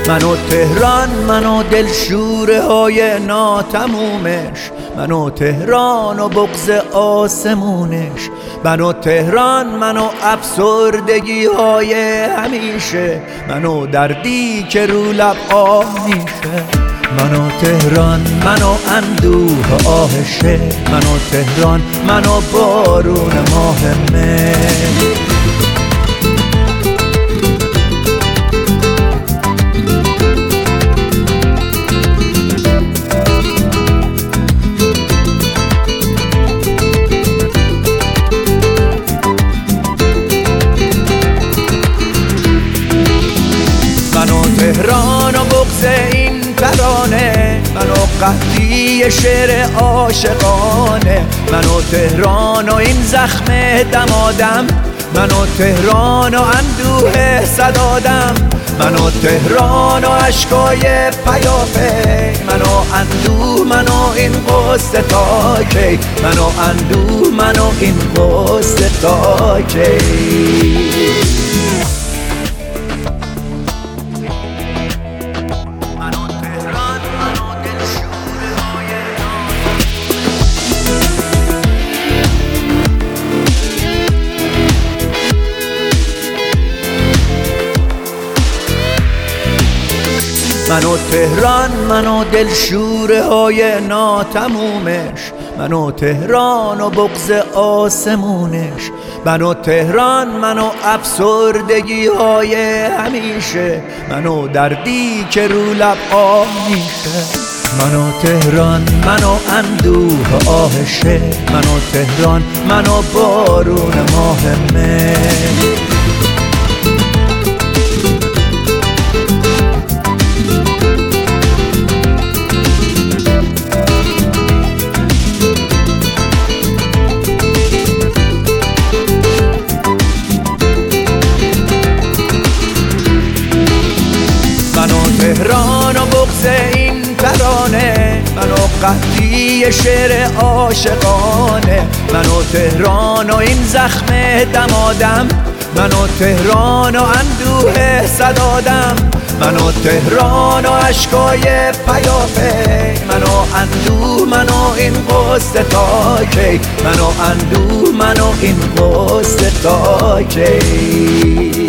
من و تهران، من و دلشوره های ناتمومش، من و تهران و بغض آسمونش، من و تهران، من و افسردگی های همیشه، من و دردی که رو لب آه میشه. من و تهران، من و اندوه آهشه، من و تهران، من و بارون ماه مه. من و تهران و بغض این ترانه، من و قحطی شعر عاشقانه، من و تهران و این زخم دمادم، من و تهران و اندوه صدادم، من و تهران و عشقای پیاپی، من و اندوه، من و این قصه تا کی، من و اندوه، من و این قصه تا کی. من و تهران، من و دلشوره های ناتمومش، من و تهران و بغض آسمونش، من و تهران، من و افسردگی های همیشه، من و دردی که رو لب آه میشه. من و تهران، من و اندوه آهشه، من و تهران، من و بارون ماه مه. من و تهران و بغض این ترانه، من و قحطی شعر عاشقانه، من و تهران و این زخم دمادم، من و تهران و اندوه صدادم، من و تهران و عشقای پیاپی، من و اندوه، من و این قصه تا کی، من و اندوه، من و این قصه تا کی.